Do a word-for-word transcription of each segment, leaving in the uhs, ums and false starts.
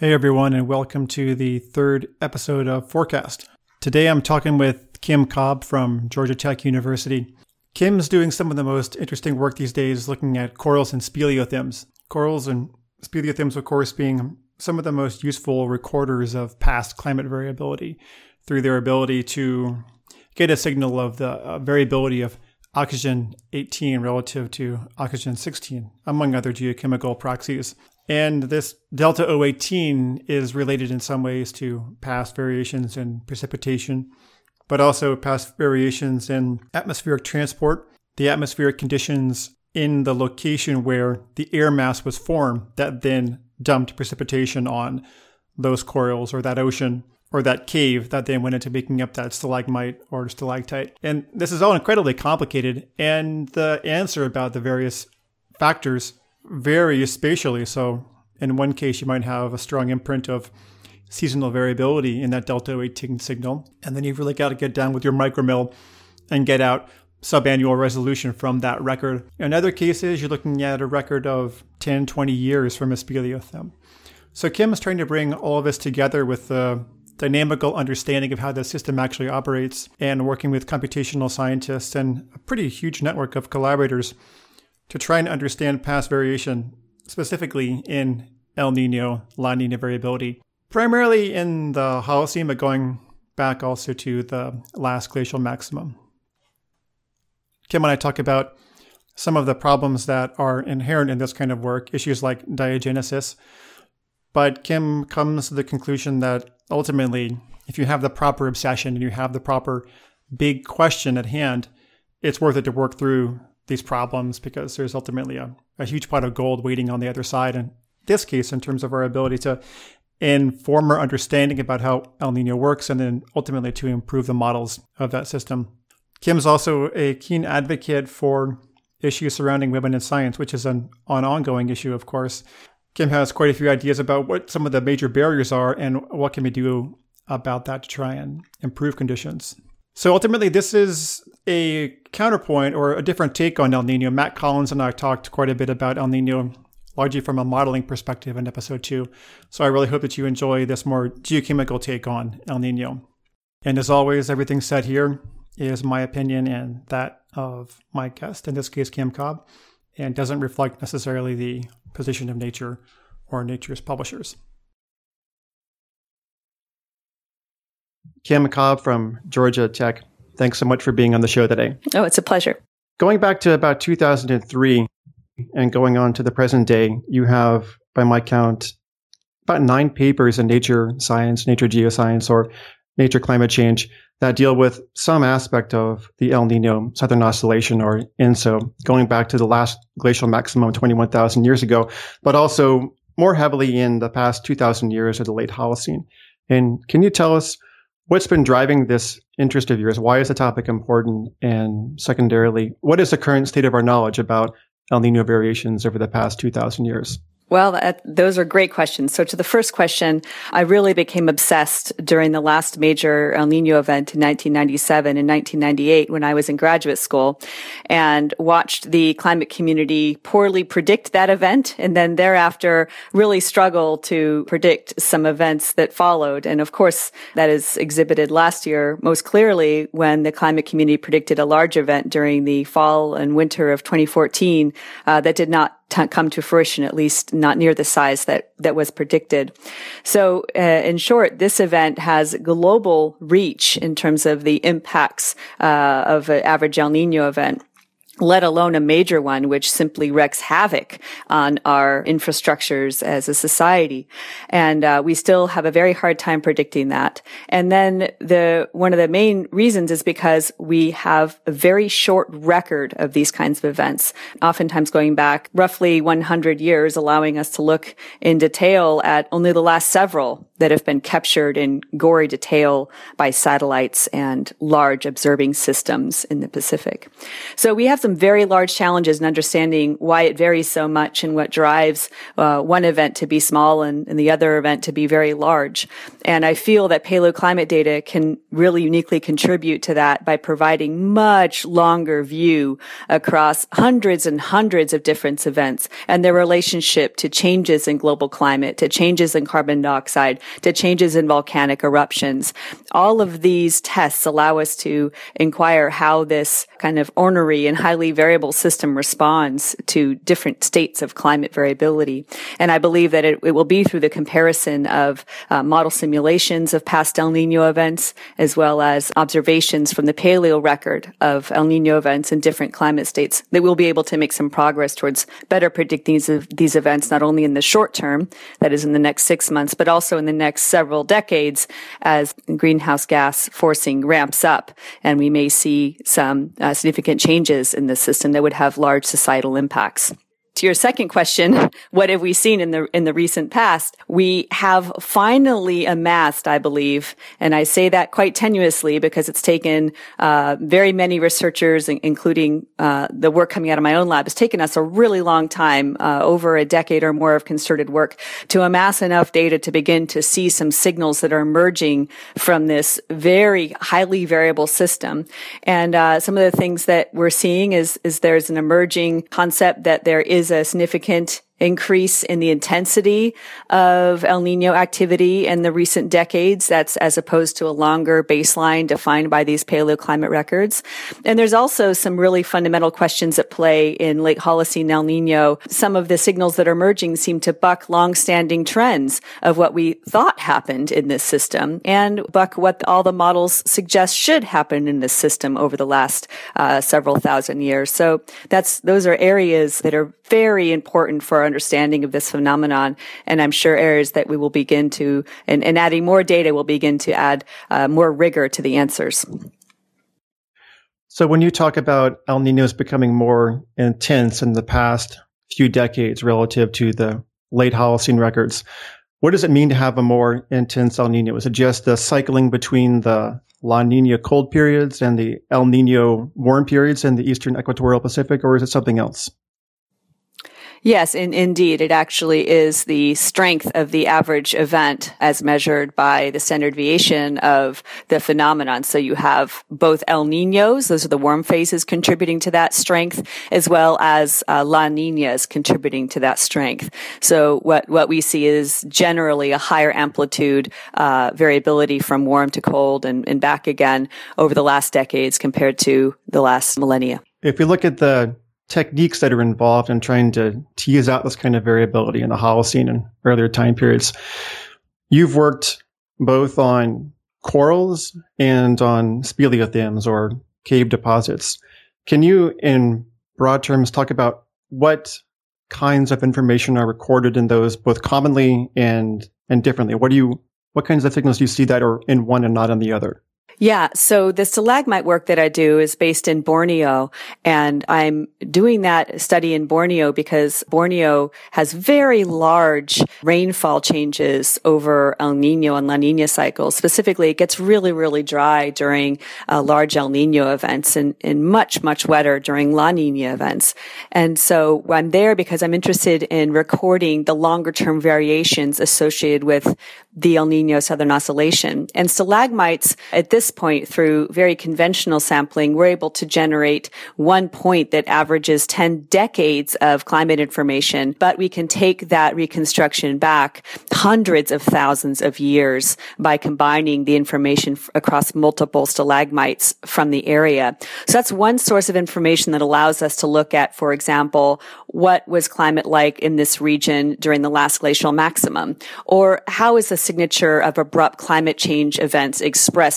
Hey everyone, and welcome to the third episode of Forecast. Today I'm talking with Kim Cobb from Georgia Tech University. Kim's doing some of the most interesting work these days looking at corals and speleothems. Corals and speleothems, of course, being some of the most useful recorders of past climate variability through their ability to get a signal of the uh, variability of oxygen eighteen relative to oxygen sixteen, among other geochemical proxies. And this delta O eighteen is related in some ways to past variations in precipitation, but also past variations in atmospheric transport, the atmospheric conditions in the location where the air mass was formed that then dumped precipitation on those corals or that ocean or that cave that then went into making up that stalagmite or stalactite. And this is all incredibly complicated, and the answer about the various factors vary spatially. So in one case, you might have a strong imprint of seasonal variability in that delta O eighteen signal. And then you've really got to get down with your micromil and get out subannual resolution from that record. In other cases, you're looking at a record of ten, twenty years from a speleothem. So Kim is trying to bring all of this together with the dynamical understanding of how the system actually operates and working with computational scientists and a pretty huge network of collaborators to try and understand past variation, specifically in El Nino, La Nina variability, primarily in the Holocene, but going back also to the last glacial maximum. Kim and I talk about some of the problems that are inherent in this kind of work, issues like diagenesis, but Kim comes to the conclusion that ultimately, if you have the proper obsession and you have the proper big question at hand, it's worth it to work through these problems because there's ultimately a, a huge pot of gold waiting on the other side. In this case, in terms of our ability to inform our understanding about how El Nino works and then ultimately to improve the models of that system. Kim's also a keen advocate for issues surrounding women in science, which is an, an ongoing issue, of course. Kim has quite a few ideas about what some of the major barriers are and what can we do about that to try and improve conditions. So ultimately, this is a counterpoint or a different take on El Nino. Matt Collins and I talked quite a bit about El Nino, largely from a modeling perspective in episode two. So I really hope that you enjoy this more geochemical take on El Nino. And as always, everything said here is my opinion and that of my guest, in this case, Kim Cobb, and doesn't reflect necessarily the position of Nature or Nature's publishers. Kim Cobb from Georgia Tech, thanks so much for being on the show today. Oh, it's a pleasure. Going back to about two thousand three and going on to the present day, you have, by my count, about nine papers in Nature Science, Nature Geoscience, or Nature Climate Change that deal with some aspect of the El Nino Southern Oscillation, or I N S O, going back to the last glacial maximum twenty-one thousand years ago, but also more heavily in the past two thousand years of the late Holocene. And can you tell us what's been driving this interest of yours? Why is the topic important? And secondarily, what is the current state of our knowledge about El Nino variations over the past two thousand years? Well, that, those are great questions. So to the first question, I really became obsessed during the last major El Nino event in nineteen ninety-seven and nineteen ninety-eight when I was in graduate school, and watched the climate community poorly predict that event and then thereafter really struggle to predict some events that followed. And of course, that is exhibited last year most clearly when the climate community predicted a large event during the fall and winter of twenty fourteen uh, that did not t- come to fruition, at least not near the size that, that was predicted. So, uh, in short, this event has global reach in terms of the impacts, uh, of an average El Nino event, let alone a major one, which simply wreaks havoc on our infrastructures as a society. And uh, we still have a very hard time predicting that. And then the one of the main reasons is because we have a very short record of these kinds of events, oftentimes going back roughly one hundred years, allowing us to look in detail at only the last several that have been captured in gory detail by satellites and large observing systems in the Pacific. So we have some very large challenges in understanding why it varies so much and what drives uh, one event to be small and, and the other event to be very large. And I feel that paleoclimate data can really uniquely contribute to that by providing much longer view across hundreds and hundreds of different events and their relationship to changes in global climate, to changes in carbon dioxide, to changes in volcanic eruptions. All of these tests allow us to inquire how this kind of ornery and highly variable system responds to different states of climate variability. And I believe that it, it will be through the comparison of uh, model simulations of past El Nino events, as well as observations from the paleo record of El Nino events in different climate states, that we'll be able to make some progress towards better predicting these, these events, not only in the short term, that is in the next six months, but also in the next several decades as greenhouse gas forcing ramps up. And we may see some uh, significant changes in the system that would have large societal impacts. To your second question, what have we seen in the in the recent past? We have finally amassed, I believe, and I say that quite tenuously because it's taken uh very many researchers, including uh the work coming out of my own lab, it's taken us a really long time, uh, over a decade or more of concerted work, to amass enough data to begin to see some signals that are emerging from this very highly variable system. And uh some of the things that we're seeing is is there's an emerging concept that there is a significant increase in the intensity of El Nino activity in the recent decades. That's as opposed to a longer baseline defined by these paleoclimate records. And there's also some really fundamental questions at play in late Holocene El Nino. Some of the signals that are emerging seem to buck long-standing trends of what we thought happened in this system and buck what all the models suggest should happen in this system over the last uh, several thousand years. So that's those are areas that are very important for our understanding of this phenomenon, and I'm sure areas that we will begin to, and, and adding more data will begin to add uh, more rigor to the answers. So when you talk about El Niños becoming more intense in the past few decades relative to the late Holocene records, what does it mean to have a more intense El Nino? Is it just the cycling between the La Nina cold periods and the El Nino warm periods in the eastern equatorial Pacific, or is it something else? Yes, in, indeed. It actually is the strength of the average event as measured by the standard deviation of the phenomenon. So you have both El Niños, those are the warm phases contributing to that strength, as well as uh, La Niñas contributing to that strength. So what, what we see is generally a higher amplitude uh, variability from warm to cold and, and back again over the last decades compared to the last millennia. If we look at the techniques that are involved in trying to tease out this kind of variability in the Holocene and earlier time periods, you've worked both on corals and on speleothems or cave deposits. Can you, in broad terms, talk about what kinds of information are recorded in those, both commonly and and differently? What do you, what kinds of signals do you see that are in one and not in the other? Yeah, so the stalagmite work that I do is based in Borneo, and I'm doing that study in Borneo because Borneo has very large rainfall changes over El Nino and La Nina cycles. Specifically, it gets really, really dry during uh, large El Nino events and, and much, much wetter during La Nina events. And so I'm there because I'm interested in recording the longer-term variations associated with the El Nino Southern Oscillation. And stalagmites, at this point, through very conventional sampling, we're able to generate one point that averages ten decades of climate information, but we can take that reconstruction back hundreds of thousands of years by combining the information f- across multiple stalagmites from the area. So that's one source of information that allows us to look at, for example, what was climate like in this region during the last glacial maximum, or how is the signature of abrupt climate change events expressed here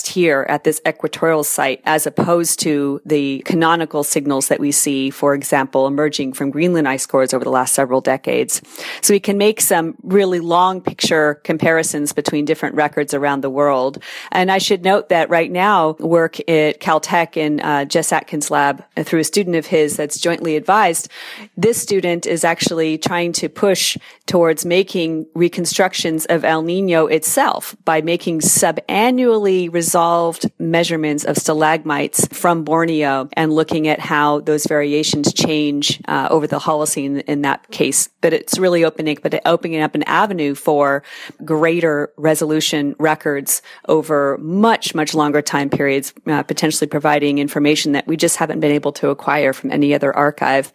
occur at this equatorial site as opposed to the canonical signals that we see, for example, emerging from Greenland ice cores over the last several decades. So we can make some really long picture comparisons between different records around the world. And I should note that right now, work at Caltech in uh, Jess Atkins' lab uh, through a student of his that's jointly advised, this student is actually trying to push towards making reconstructions of El Nino itself by making subannually resolved measurements of stalagmites from Borneo and looking at how those variations change uh, over the Holocene in that case. But it's really opening, but opening up an avenue for greater resolution records over much, much longer time periods, uh, potentially providing information that we just haven't been able to acquire from any other archive.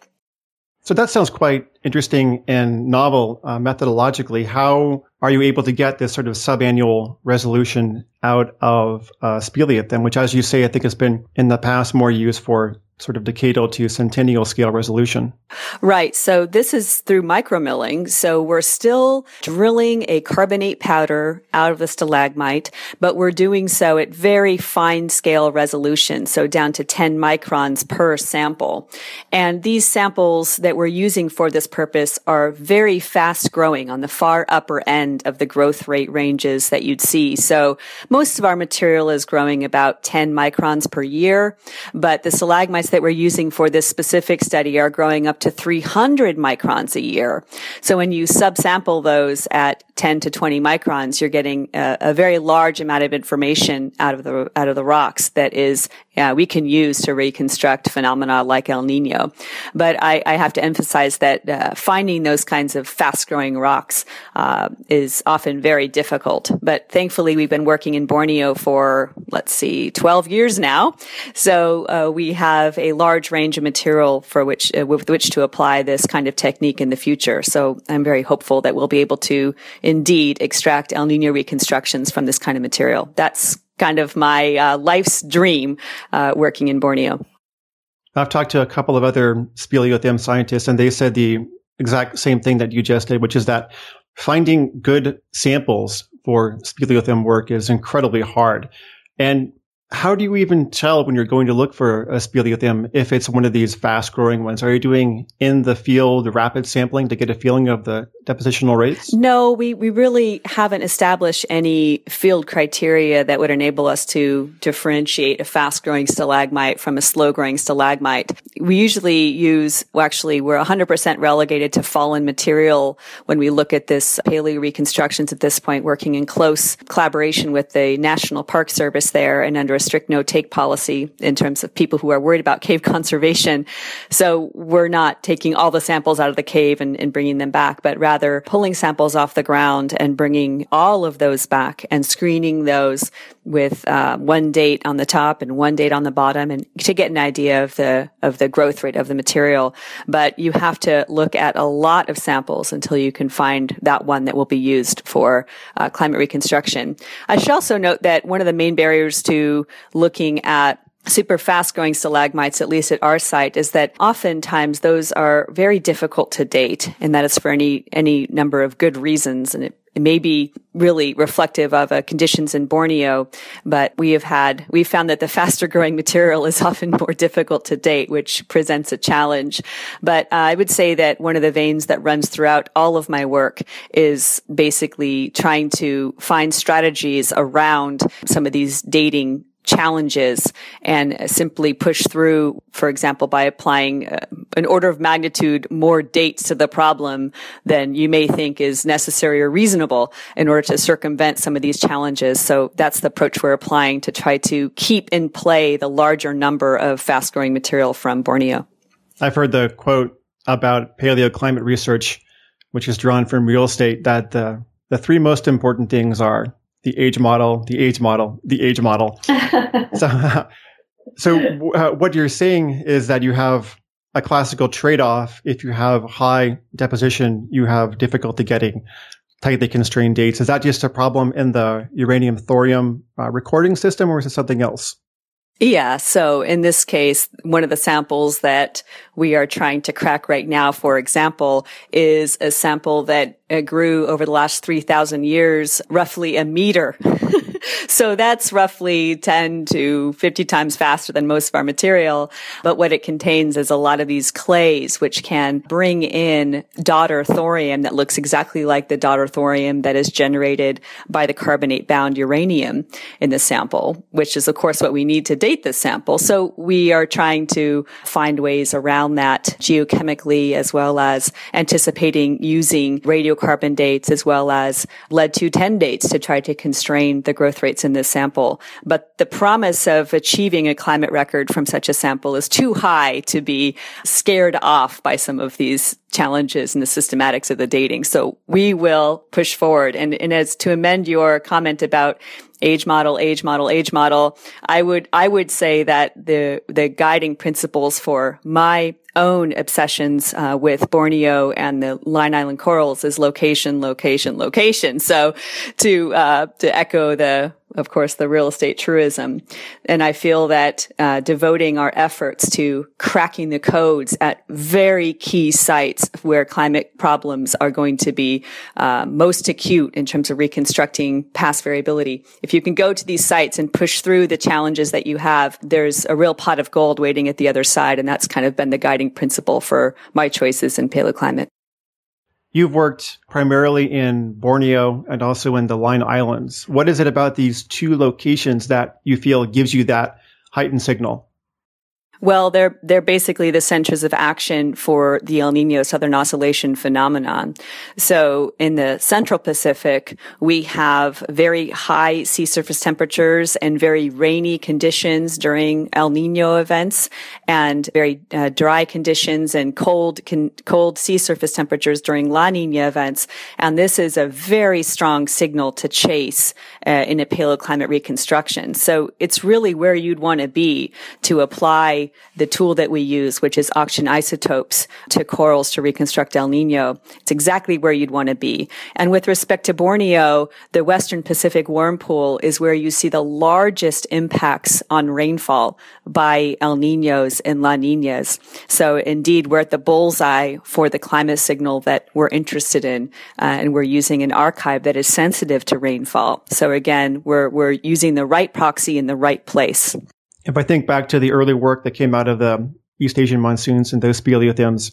So that sounds quite interesting and novel uh, methodologically. How are you able to get this sort of subannual resolution out of uh, speleothem, which, as you say, I think has been in the past more used for sort of decadal to centennial scale resolution? Right. So this is through micromilling. So we're still drilling a carbonate powder out of the stalagmite, but we're doing so at very fine scale resolution. So down to ten microns per sample. And these samples that we're using for this purpose are very fast growing on the far upper end of the growth rate ranges that you'd see. So most of our material is growing about ten microns per year, but the stalagmites that we're using for this specific study are growing up to three hundred microns a year. So when you subsample those at ten to twenty microns, you're getting a, a very large amount of information out of the out of the rocks that is uh, we can use to reconstruct phenomena like El Nino. But I, I have to emphasize that uh, finding those kinds of fast-growing rocks uh, is often very difficult. But thankfully, we've been working in Borneo for, let's see, twelve years now. So uh, we have a large range of material for which uh, with which to apply this kind of technique in the future. So I'm very hopeful that we'll be able to indeed extract El Nino reconstructions from this kind of material. That's kind of my uh, life's dream uh, working in Borneo. I've talked to a couple of other speleothem scientists, and they said the exact same thing that you just did, which is that finding good samples for speleothem work is incredibly hard. And how do you even tell when you're going to look for a speleothem if it's one of these fast-growing ones? Are you doing in the field rapid sampling to get a feeling of the depositional rates? No, we, we really haven't established any field criteria that would enable us to differentiate a fast-growing stalagmite from a slow-growing stalagmite. We usually use, well, actually, we're one hundred percent relegated to fallen material when we look at this paleo reconstructions at this point, working in close collaboration with the National Park Service there and under a strict no-take policy in terms of people who are worried about cave conservation. So we're not taking all the samples out of the cave and, and bringing them back, but rather pulling samples off the ground and bringing all of those back and screening those with uh, one date on the top and one date on the bottom, and to get an idea of the of the growth rate of the material. But you have to look at a lot of samples until you can find that one that will be used for uh, climate reconstruction. I should also note that one of the main barriers to looking at super fast-growing stalagmites, at least at our site, is that oftentimes those are very difficult to date, and that is for any any number of good reasons. And it, it may be really reflective of uh, conditions in Borneo, but we have had we found that the faster-growing material is often more difficult to date, which presents a challenge. But uh, I would say that one of the veins that runs throughout all of my work is basically trying to find strategies around some of these dating challenges and simply push through, for example, by applying uh, an order of magnitude more dates to the problem than you may think is necessary or reasonable in order to circumvent some of these challenges. So that's the approach we're applying to try to keep in play the larger number of fast-growing material from Borneo. I've heard the quote about paleoclimate research, which is drawn from real estate, that the, the three most important things are the age model, the age model, the age model. so, so uh, what you're saying is that you have a classical trade-off. If you have high deposition, you have difficulty getting tightly constrained dates. Is that just a problem in the uranium thorium uh, recording system, or is it something else? Yeah. So in this case, one of the samples that we are trying to crack right now, for example, is a sample that uh, grew over the last three thousand years, roughly a meter So that's roughly ten to fifty times faster than most of our material. But what it contains is a lot of these clays, which can bring in daughter thorium that looks exactly like the daughter thorium that is generated by the carbonate bound uranium in the sample, which is of course what we need to date this sample. So we are trying to find ways around that geochemically, as well as anticipating using radiocarbon dates as well as lead two ten dates to try to constrain the growth rates in this sample. But the promise of achieving a climate record from such a sample is too high to be scared off by some of these challenges in the systematics of the dating. So we will push forward. And, and as to amend your comment about age model, age model, age model, I would, I would say that the, the guiding principles for my own obsessions uh, with Borneo and the Line Island corals is location, location, location. So to, uh, to echo the, of course, the real estate truism. And I feel that uh, devoting our efforts to cracking the codes at very key sites where climate problems are going to be uh, most acute in terms of reconstructing past variability. If you can go to these sites and push through the challenges that you have, there's a real pot of gold waiting at the other side. And that's kind of been the guiding principle for my choices in paleoclimate. You've worked primarily in Borneo and also in the Line Islands. What is it about these two locations that you feel gives you that heightened signal? Well, they're they're basically the centers of action for the El Niño Southern Oscillation phenomenon. So in the Central Pacific, we have very high sea surface temperatures and very rainy conditions during El Niño events, and very uh, dry conditions and cold con- cold sea surface temperatures during La Niña events. And this is a very strong signal to chase uh, in a paleoclimate reconstruction. So it's really where you'd want to be to apply the tool that we use, which is oxygen isotopes, to corals to reconstruct El Niño. It's exactly where you'd want to be. And with respect to Borneo, the Western Pacific worm pool is where you see the largest impacts on rainfall by El Niños and La Niñas. So indeed, we're at the bullseye for the climate signal that we're interested in, uh, and we're using an archive that is sensitive to rainfall. So again, we're we're using the right proxy in the right place. If I think back to the early work that came out of the East Asian monsoons and those speleothems,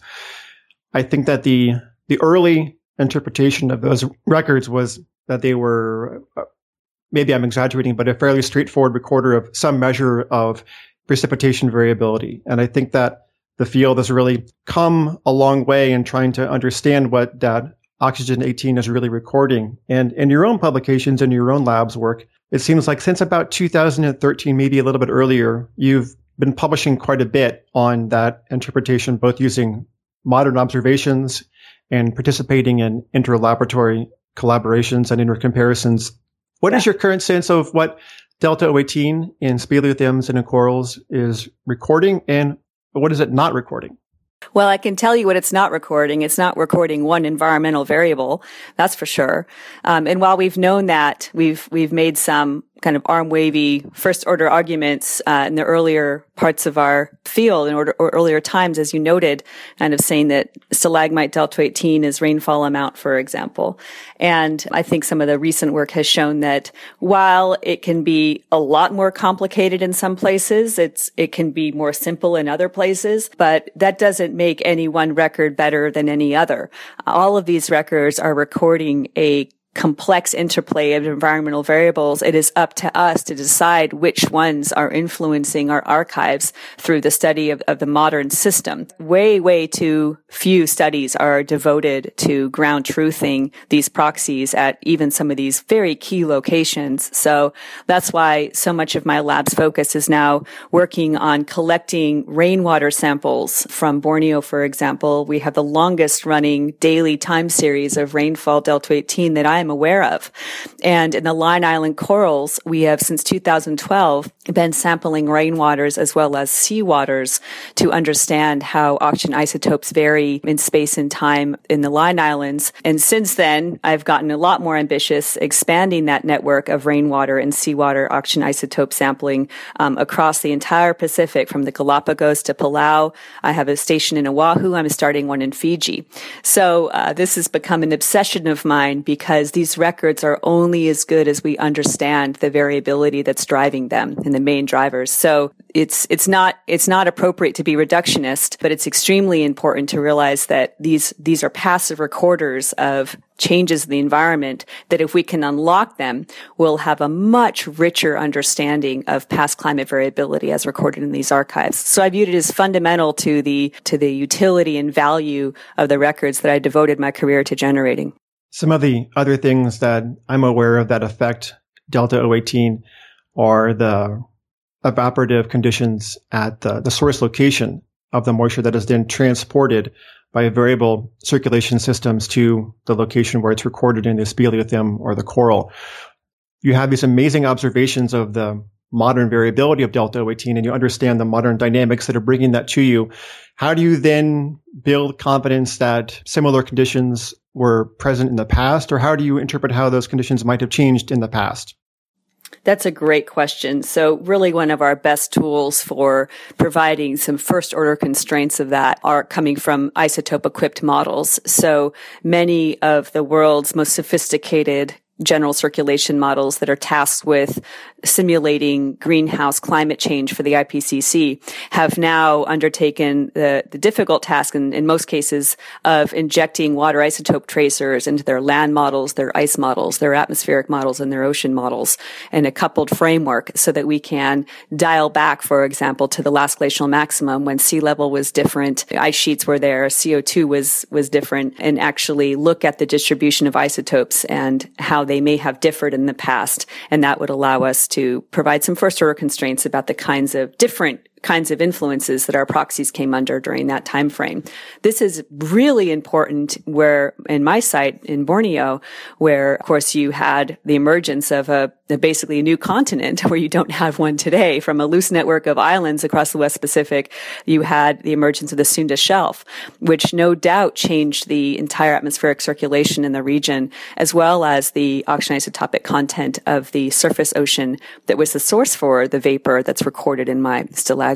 I think that the the early interpretation of those records was that they were, uh, maybe I'm exaggerating, but a fairly straightforward recorder of some measure of precipitation variability. And I think that the field has really come a long way in trying to understand what that oxygen eighteen is really recording. And in your own publications and your own labs work, it seems like since about two thousand thirteen, maybe a little bit earlier, you've been publishing quite a bit on that interpretation, both using modern observations and participating in interlaboratory collaborations and intercomparisons. What yeah. is your current sense of what Delta zero eighteen in speleothems and in corals is recording, and what is it not recording? Well, I can tell you what it's not recording. It's not recording one environmental variable. That's for sure. Um, and while we've known that, we've, we've made some kind of arm wavy first order arguments, uh, in the earlier parts of our field in order, or earlier times, as you noted, kind of saying that stalagmite delta eighteen is rainfall amount, for example. And I think some of the recent work has shown that while it can be a lot more complicated in some places, it's, it can be more simple in other places, but that doesn't make any one record better than any other. All of these records are recording a complex interplay of environmental variables. It is up to us to decide which ones are influencing our archives through the study of, of the modern system. Way, way too few studies are devoted to ground truthing these proxies at even some of these very key locations. So that's why so much of my lab's focus is now working on collecting rainwater samples from Borneo, for example. We have the longest running daily time series of rainfall delta eighteen that I am aware of. And in the Line Island corals, we have since two thousand twelve been sampling rainwaters as well as seawaters to understand how oxygen isotopes vary in space and time in the Line Islands. And since then, I've gotten a lot more ambitious, expanding that network of rainwater and seawater oxygen isotope sampling um, across the entire Pacific, from the Galapagos to Palau. I have a station in Oahu. I'm starting one in Fiji. So uh, this has become an obsession of mine because because these records are only as good as we understand the variability that's driving them and the main drivers. So it's, it's not, it's not appropriate to be reductionist, but it's extremely important to realize that these, these are passive recorders of changes in the environment, that if we can unlock them, we'll have a much richer understanding of past climate variability as recorded in these archives. So I viewed it as fundamental to the, to the utility and value of the records that I devoted my career to generating. Some of the other things that I'm aware of that affect Delta zero one eight are the evaporative conditions at the, the source location of the moisture that is then transported by variable circulation systems to the location where it's recorded in the speleothem or the coral. You have these amazing observations of the modern variability of Delta zero one eight, and you understand the modern dynamics that are bringing that to you. How do you then build confidence that similar conditions were present in the past, or how do you interpret how those conditions might have changed in the past? That's a great question. So really one of our best tools for providing some first order constraints of that are coming from isotope equipped models. So many of the world's most sophisticated general circulation models that are tasked with simulating greenhouse climate change for the I P C C have now undertaken the, the difficult task, in, in most cases, of injecting water isotope tracers into their land models, their ice models, their atmospheric models, and their ocean models in a coupled framework so that we can dial back, for example, to the last glacial maximum when sea level was different, the ice sheets were there, C O two was, was different, and actually look at the distribution of isotopes and how they may have differed in the past. And that would allow us to provide some first order constraints about the kinds of different kinds of influences that our proxies came under during that time frame. This is really important where in my site in Borneo, where of course you had the emergence of a, a basically a new continent where you don't have one today. From a loose network of islands across the West Pacific, you had the emergence of the Sunda Shelf, which no doubt changed the entire atmospheric circulation in the region, as well as the oxygen isotopic content of the surface ocean that was the source for the vapor that's recorded in my stalagmites.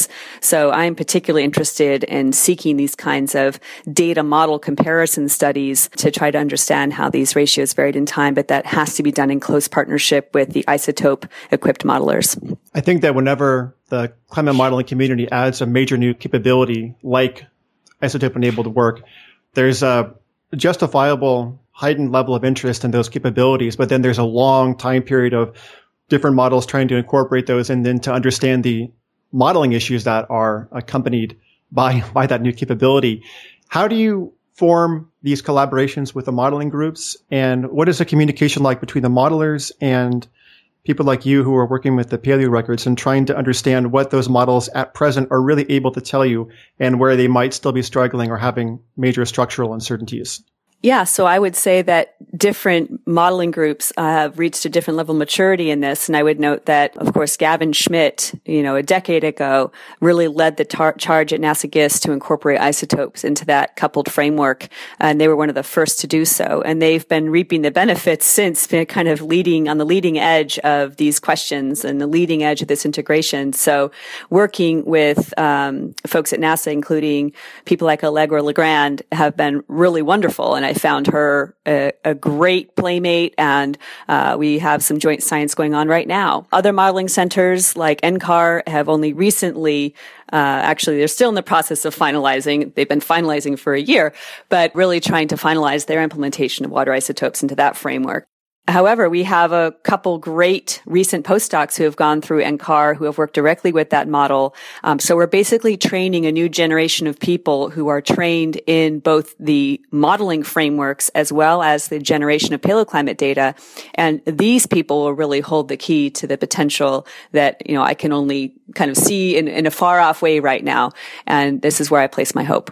So I'm particularly interested in seeking these kinds of data model comparison studies to try to understand how these ratios varied in time, but that has to be done in close partnership with the isotope equipped modelers. I think that whenever the climate modeling community adds a major new capability like isotope enabled work, there's a justifiable heightened level of interest in those capabilities, but then there's a long time period of different models trying to incorporate those and then to understand the modeling issues that are accompanied by, by that new capability. How do you form these collaborations with the modeling groups? And what is the communication like between the modelers and people like you who are working with the paleo records and trying to understand what those models at present are really able to tell you and where they might still be struggling or having major structural uncertainties? Yeah, so I would say that different modeling groups uh, have reached a different level of maturity in this. And I would note that, of course, Gavin Schmidt, you know, a decade ago, really led the tar- charge at NASA GISS to incorporate isotopes into that coupled framework. And they were one of the first to do so. And they've been reaping the benefits since, been kind of leading on the leading edge of these questions and the leading edge of this integration. So working with um, folks at NASA, including people like Allegra Legrand, have been really wonderful. And I found her a, a great playmate, and uh, we have some joint science going on right now. Other modeling centers like N C A R have only recently, uh, actually they're still in the process of finalizing, they've been finalizing for a year, but really trying to finalize their implementation of water isotopes into that framework. However, we have a couple great recent postdocs who have gone through N C A R, who have worked directly with that model. Um, so we're basically training a new generation of people who are trained in both the modeling frameworks as well as the generation of paleoclimate data. And these people will really hold the key to the potential that, you know, I can only kind of see in, in a far off way right now. And this is where I place my hope.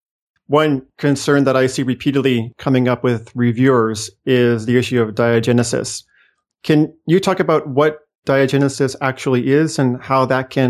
One concern that I see repeatedly coming up with reviewers is the issue of diagenesis. Can you talk about what diagenesis actually is and how that can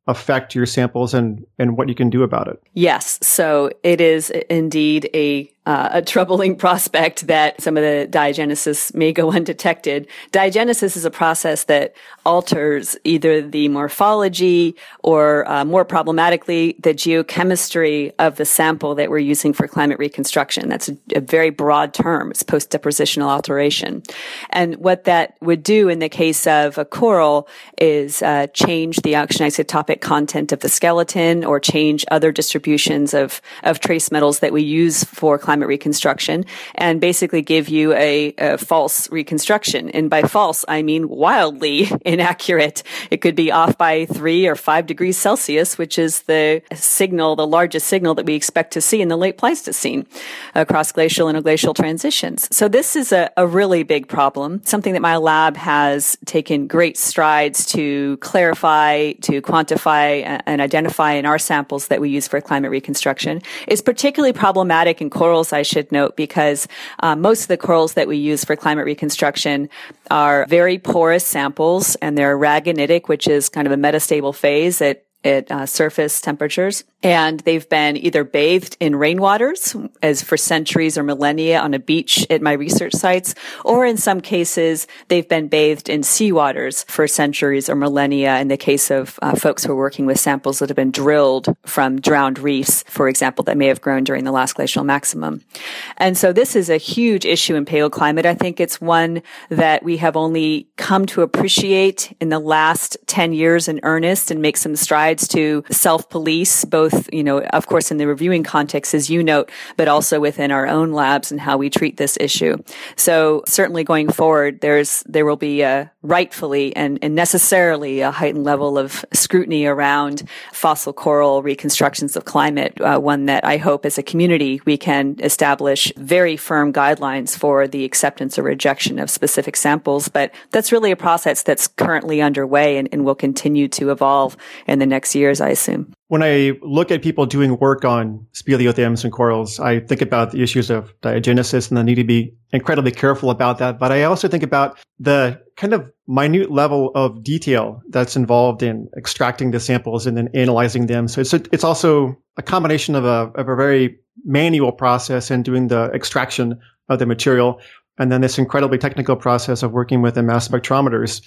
affect your samples and, and what you can do about it. Yes. So it is indeed a Uh, a troubling prospect that some of the diagenesis may go undetected. Diagenesis is a process that alters either the morphology or, uh, more problematically, the geochemistry of the sample that we're using for climate reconstruction. That's a, a very broad term. It's post-depositional alteration. And what that would do in the case of a coral is uh, change the oxygen isotopic content of the skeleton or change other distributions of, of trace metals that we use for climate reconstruction and basically give you a, a false reconstruction. And by false, I mean wildly inaccurate. It could be off by three or five degrees Celsius, which is the signal, the largest signal that we expect to see in the late Pleistocene across glacial and interglacial transitions. So this is a, a really big problem, something that my lab has taken great strides to clarify, to quantify and identify in our samples that we use for climate reconstruction. It's particularly problematic in corals, I should note, because uh, most of the corals that we use for climate reconstruction are very porous samples, and they're ragonitic, which is kind of a metastable phase at at uh, surface temperatures. And they've been either bathed in rainwaters as for centuries or millennia on a beach at my research sites, or in some cases, they've been bathed in seawaters for centuries or millennia in the case of uh, folks who are working with samples that have been drilled from drowned reefs, for example, that may have grown during the last glacial maximum. And so this is a huge issue in paleoclimate. I think it's one that we have only come to appreciate in the last ten years in earnest and make some strides to self-police, both, you know, of course, in the reviewing context, as you note, but also within our own labs and how we treat this issue. So certainly going forward, there's, there will be a rightfully and, and necessarily a heightened level of scrutiny around fossil coral reconstructions of climate, uh, one that I hope as a community we can establish very firm guidelines for the acceptance or rejection of specific samples. But that's really a process that's currently underway and, and will continue to evolve in the next years, I assume. When I look at people doing work on speleothems and corals, I think about the issues of diagenesis and the need to be incredibly careful about that. But I also think about the kind of minute level of detail that's involved in extracting the samples and then analyzing them. So it's a, it's also a combination of a, of a very manual process and doing the extraction of the material, and then this incredibly technical process of working with the mass spectrometers.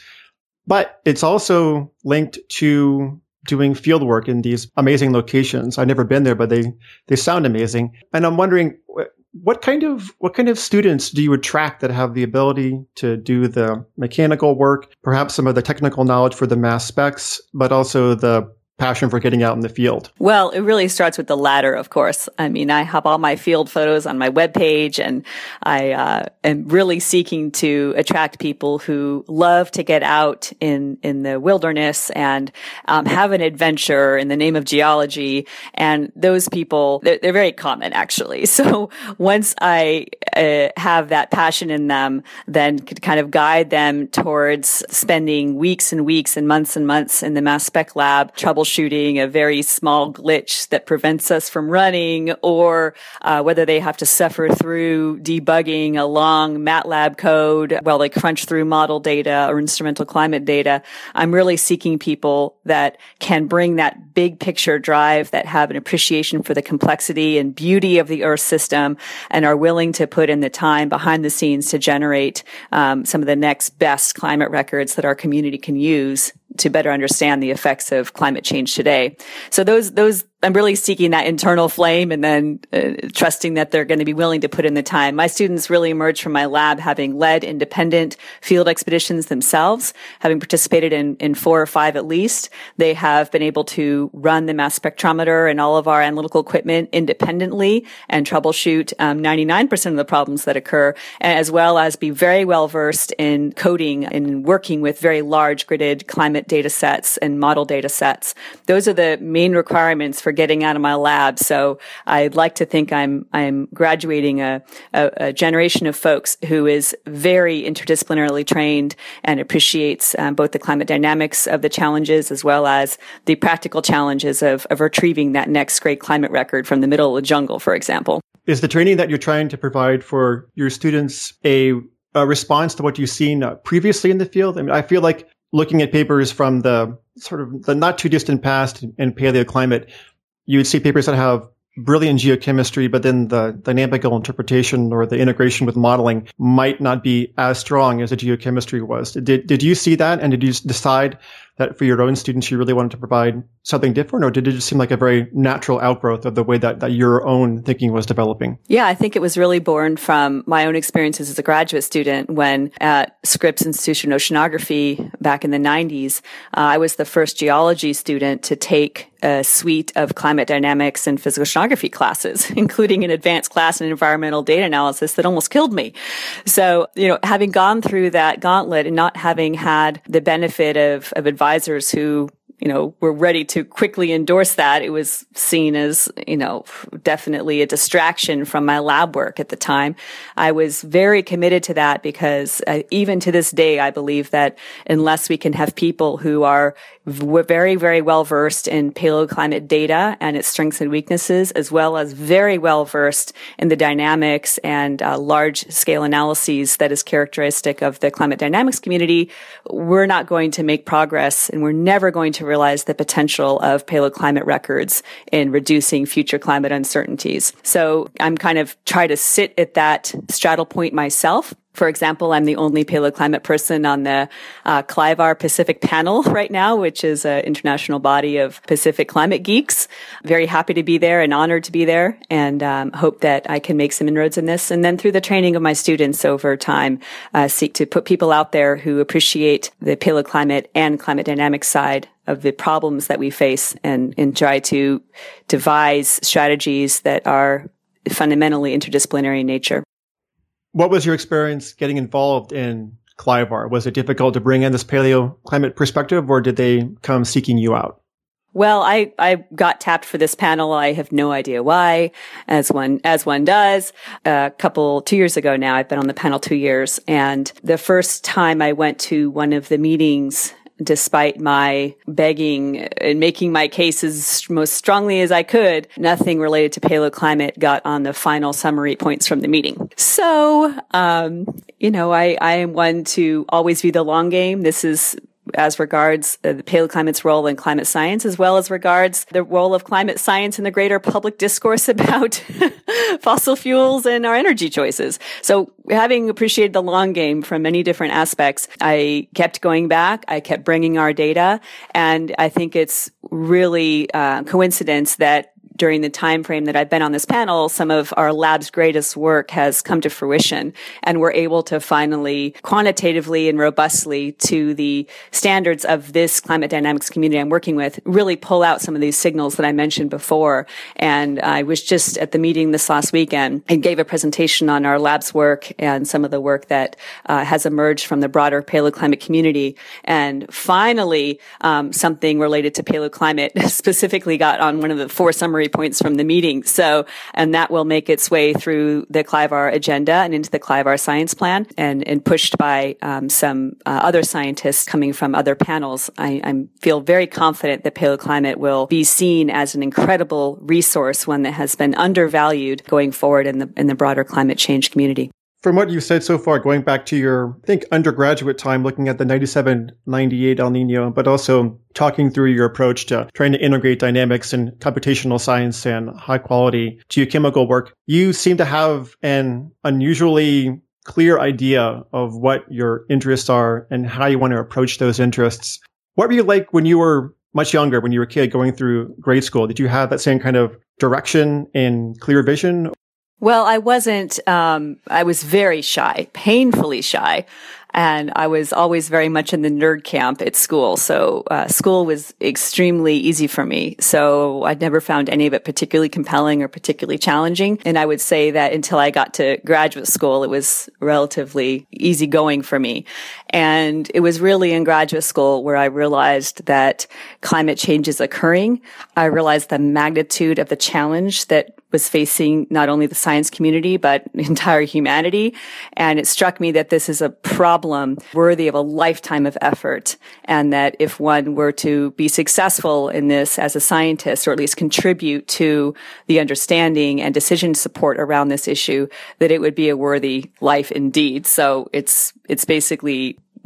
But it's also linked to doing field work in these amazing locations. I've never been there, but they, they sound amazing. And I'm wondering, what kind of, what kind of students do you attract that have the ability to do the mechanical work, perhaps some of the technical knowledge for the mass specs, but also the passion for getting out in the field? Well, it really starts with the latter, of course. I mean, I have all my field photos on my webpage, and I uh, am really seeking to attract people who love to get out in, in the wilderness and um, have an adventure in the name of geology. And those people, they're, they're very common, actually. So once I uh, have that passion in them, then could kind of guide them towards spending weeks and weeks and months and months in the mass spec lab, troubleshooting shooting a very small glitch that prevents us from running, or uh, whether they have to suffer through debugging a long MATLAB code while they crunch through model data or instrumental climate data. I'm really seeking people that can bring that big picture drive, that have an appreciation for the complexity and beauty of the Earth system, and are willing to put in the time behind the scenes to generate um, some of the next best climate records that our community can use to better understand the effects of climate change today. So those, those, I'm really seeking that internal flame and then uh, trusting that they're going to be willing to put in the time. My students really emerge from my lab having led independent field expeditions themselves, having participated in, in four or five at least. They have been able to run the mass spectrometer and all of our analytical equipment independently and troubleshoot um, ninety-nine percent of the problems that occur, as well as be very well versed in coding and working with very large gridded climate data sets and model data sets. Those are the main requirements for getting out of my lab. So I'd like to think I'm I'm graduating a, a, a generation of folks who is very interdisciplinarily trained and appreciates um, both the climate dynamics of the challenges as well as the practical challenges of, of retrieving that next great climate record from the middle of the jungle, for example. Is the training that you're trying to provide for your students a, a response to what you've seen uh, previously in the field? I mean, I feel like looking at papers from the sort of the not too distant past in paleoclimate, you would see papers that have brilliant geochemistry, but then the dynamical interpretation or the integration with modeling might not be as strong as the geochemistry was. Did did you see that? And did you decide that for your own students, you really wanted to provide something different? Or did it just seem like a very natural outgrowth of the way that, that your own thinking was developing? Yeah, I think it was really born from my own experiences as a graduate student when at Scripps Institution of Oceanography back in the nineties, uh, I was the first geology student to take a suite of climate dynamics and physical oceanography classes, including an advanced class in environmental data analysis that almost killed me. So, you know, having gone through that gauntlet and not having had the benefit of, of advisors who, you know, were ready to quickly endorse that, it was seen as, you know, definitely a distraction from my lab work at the time. I was very committed to that because uh, even to this day, I believe that unless we can have people who are v- very, very well versed in paleoclimate data and its strengths and weaknesses, as well as very well versed in the dynamics and uh, large scale analyses that is characteristic of the climate dynamics community, we're not going to make progress, and we're never going to realize the potential of paleoclimate records in reducing future climate uncertainties. So I'm kind of trying to sit at that straddle point myself. For example, I'm the only paleoclimate person on the uh, CLIVAR Pacific panel right now, which is an international body of Pacific climate geeks. Very happy to be there and honored to be there, and um, hope that I can make some inroads in this. And then through the training of my students over time, uh, seek to put people out there who appreciate the paleoclimate and climate dynamics side of the problems that we face, and, and try to devise strategies that are fundamentally interdisciplinary in nature. What was your experience getting involved in CLIVAR? Was it difficult to bring in this paleoclimate perspective, or did they come seeking you out? Well, I, I got tapped for this panel. I have no idea why, as one, as one does. A couple, two years ago now, I've been on the panel two years. And the first time I went to one of the meetings, despite my begging and making my case as most strongly as I could, nothing related to paleoclimate got on the final summary points from the meeting. So, um, you know, I, I am one to always view the long game. This is as regards uh, the paleoclimate's role in climate science, as well as regards the role of climate science in the greater public discourse about fossil fuels and our energy choices. So having appreciated the long game from many different aspects, I kept going back. I kept bringing our data. And I think it's really uh, coincidence that during the time frame that I've been on this panel, some of our lab's greatest work has come to fruition, and we're able to finally, quantitatively and robustly to the standards of this climate dynamics community I'm working with, really pull out some of these signals that I mentioned before. And I was just at the meeting this last weekend and gave a presentation on our lab's work and some of the work that uh, has emerged from the broader paleoclimate community. And finally, um, something related to paleoclimate specifically got on one of the four summary points from the meeting. So, and that will make its way through the CLIVAR agenda and into the CLIVAR science plan, and, and pushed by um, some uh, other scientists coming from other panels. I, I feel very confident that paleoclimate will be seen as an incredible resource, one that has been undervalued going forward in the in the broader climate change community. From what you've said so far, going back to your, I think, undergraduate time, looking at the ninety-seven ninety-eight El Nino, but also talking through your approach to trying to integrate dynamics and computational science and high quality geochemical work, you seem to have an unusually clear idea of what your interests are and how you want to approach those interests. What were you like when you were much younger, when you were a kid going through grade school? Did you have that same kind of direction and clear vision? Well, I wasn't, um, I was very shy, painfully shy. And I was always very much in the nerd camp at school. So, uh, school was extremely easy for me. So I'd never found any of it particularly compelling or particularly challenging. And I would say that until I got to graduate school, it was relatively easygoing for me. And it was really in graduate school where I realized that climate change is occurring. I realized the magnitude of the challenge that was facing not only the science community, but entire humanity. And it struck me that this is a problem worthy of a lifetime of effort. And that if one were to be successful in this as a scientist, or at least contribute to the understanding and decision support around this issue, that it would be a worthy life indeed. So it's, it's basically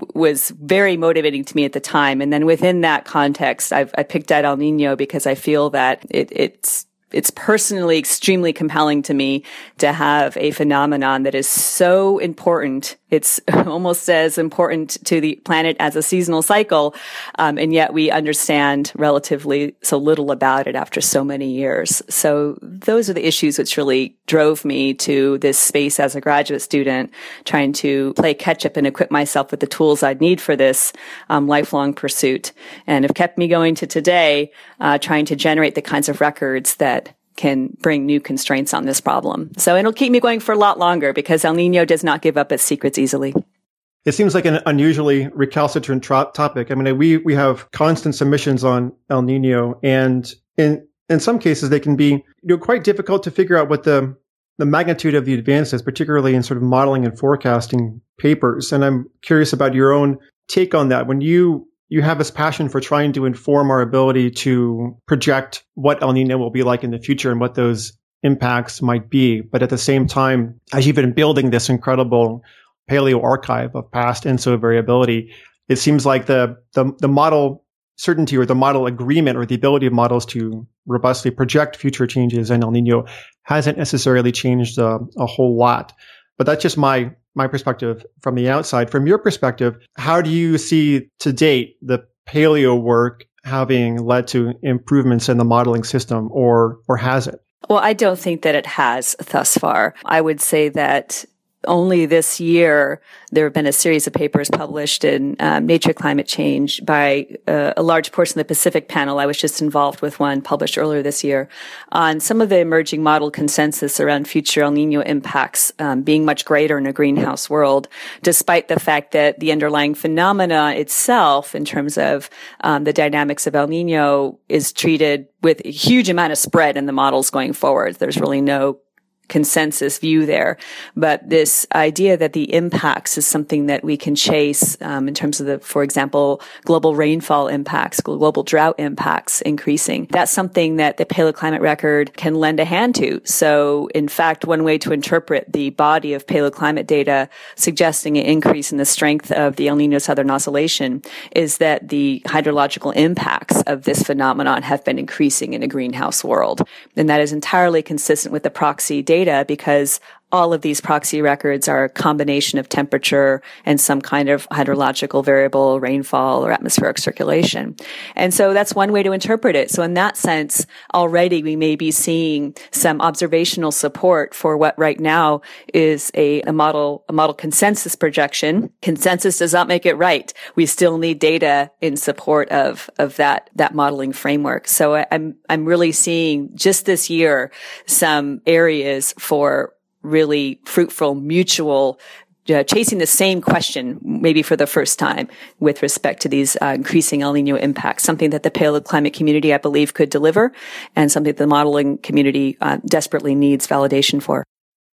was very motivating to me at the time. And then within that context, I've, I picked out El Nino because I feel that it, it's It's personally extremely compelling to me to have a phenomenon that is so important. It's almost as important to the planet as a seasonal cycle. Um, and yet we understand relatively so little about it after so many years. So those are the issues which really drove me to this space as a graduate student, trying to play catch up and equip myself with the tools I'd need for this um, lifelong pursuit, and have kept me going to today, uh, trying to generate the kinds of records that can bring new constraints on this problem. So it'll keep me going for a lot longer because El Nino does not give up its secrets easily. It seems like an unusually recalcitrant tro- topic. I mean, we, we have constant submissions on El Nino, and in, in some cases they can be, you know, quite difficult to figure out what the, the magnitude of the advances, particularly in sort of modeling and forecasting papers. And I'm curious about your own take on that. When you You have this passion for trying to inform our ability to project what El Nino will be like in the future and what those impacts might be. But at the same time, as you've been building this incredible paleo archive of past ENSO variability, it seems like the, the, the model certainty or the model agreement or the ability of models to robustly project future changes in El Nino hasn't necessarily changed a, a whole lot. But that's just my my perspective from the outside. From your perspective, how do you see to date the paleo work having led to improvements in the modeling system, or or has it? Well, I don't think that it has thus far. I would say that only this year, there have been a series of papers published in um, Nature Climate Change by uh, a large portion of the Pacific panel. I was just involved with one published earlier this year on some of the emerging model consensus around future El Nino impacts um, being much greater in a greenhouse world, despite the fact that the underlying phenomena itself, in terms of um, the dynamics of El Nino, is treated with a huge amount of spread in the models going forward. There's really no consensus view there. But this idea that the impacts is something that we can chase um, in terms of the, for example, global rainfall impacts, global drought impacts increasing. That's something that the paleoclimate record can lend a hand to. So in fact, one way to interpret the body of paleoclimate data suggesting an increase in the strength of the El Nino Southern Oscillation is that the hydrological impacts of this phenomenon have been increasing in a greenhouse world. And that is entirely consistent with the proxy data data because all of these proxy records are a combination of temperature and some kind of hydrological variable, rainfall or atmospheric circulation. And so that's one way to interpret it. So in that sense, already we may be seeing some observational support for what right now is a, a model, a model consensus projection. Consensus does not make it right. We still need data in support of, of that, that modeling framework. So I, I'm, I'm really seeing just this year some areas for really fruitful, mutual, uh, chasing the same question, maybe for the first time, with respect to these uh, increasing El Nino impacts, something that the paleoclimate community, I believe, could deliver, and something that the modeling community uh, desperately needs validation for.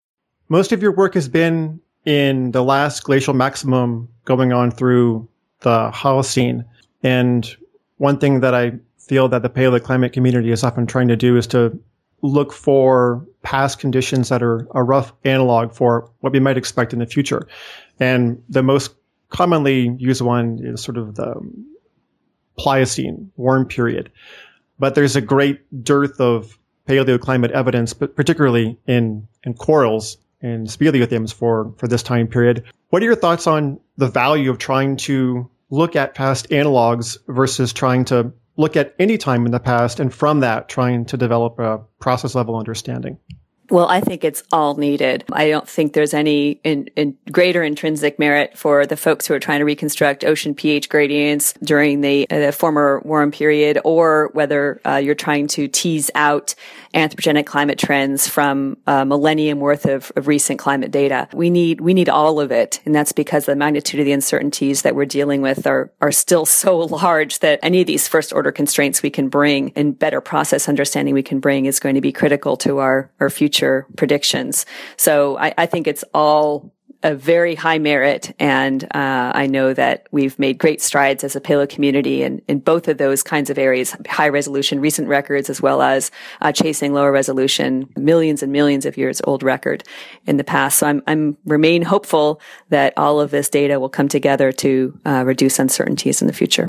Most of your work has been in the last glacial maximum going on through the Holocene. And one thing that I feel that the paleoclimate community is often trying to do is to look for past conditions that are a rough analog for what we might expect in the future. And the most commonly used one is sort of the Pliocene, warm period. But there's a great dearth of paleoclimate evidence, but particularly in, in corals and speleothems for, for this time period. What are your thoughts on the value of trying to look at past analogs versus trying to look at any time in the past, and from that, trying to develop a process level understanding? Well, I think it's all needed. I don't think there's any in, in greater intrinsic merit for the folks who are trying to reconstruct ocean pH gradients during the, uh, the former warm period, or whether uh, you're trying to tease out anthropogenic climate trends from a millennium worth of, of recent climate data. We need we need all of it, and that's because the magnitude of the uncertainties that we're dealing with are are still so large that any of these first order constraints we can bring and better process understanding we can bring is going to be critical to our our future predictions. So I, I think it's all a very high merit. And uh, I know that we've made great strides as a paleo community in, in both of those kinds of areas, high resolution recent records, as well as uh, chasing lower resolution, millions and millions of years old record in the past. So I'm, I'm remain hopeful that all of this data will come together to uh, reduce uncertainties in the future.